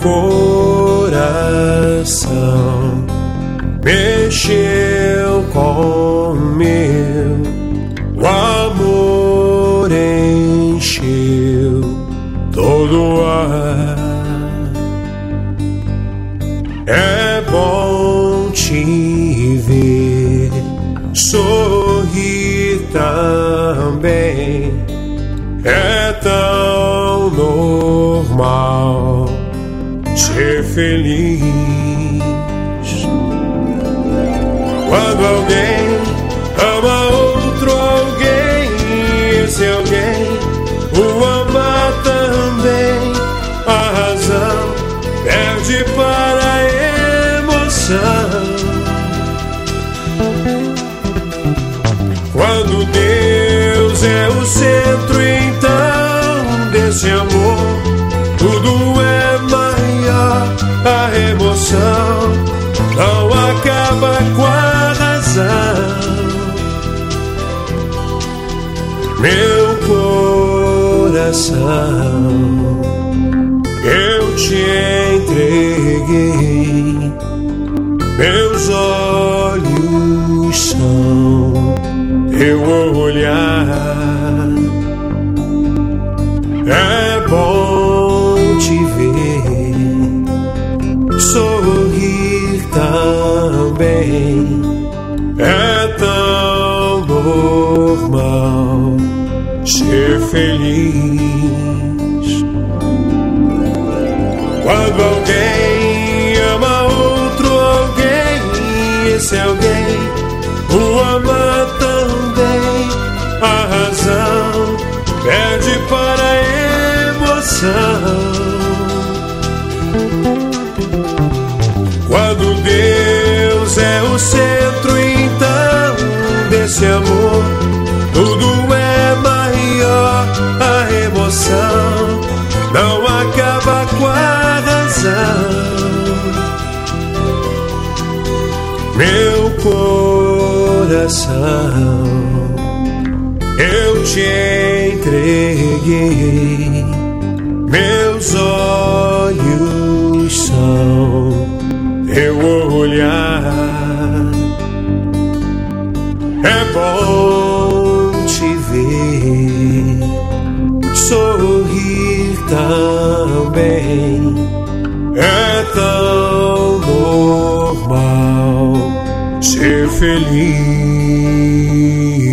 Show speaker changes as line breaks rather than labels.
coração mexeu com o meu, o amor encheu todo o ar. É bom te ver sorrir também, é tão normal ser feliz. Quando alguém ama outro alguém, esse alguém o ama também, a razão perde para a emoção. Quando Deus é o centro, então desse amor tudo é maior. A emoção não acaba com a razão. Meu coração, eu te entreguei, meus olhos são teu olhar. É bom te ver sorrir também, é tão normal ser feliz. Quando alguém ama outro alguém, esse alguém o ama também, a razão perde para a emoção. Quando Deus é o centro, então desse amor tudo é maior. A emoção não acaba com a razão. Meu coração, eu te entreguei, meus olhos são teu olhar. É bom te ver sorrir também, é tão normal ser feliz.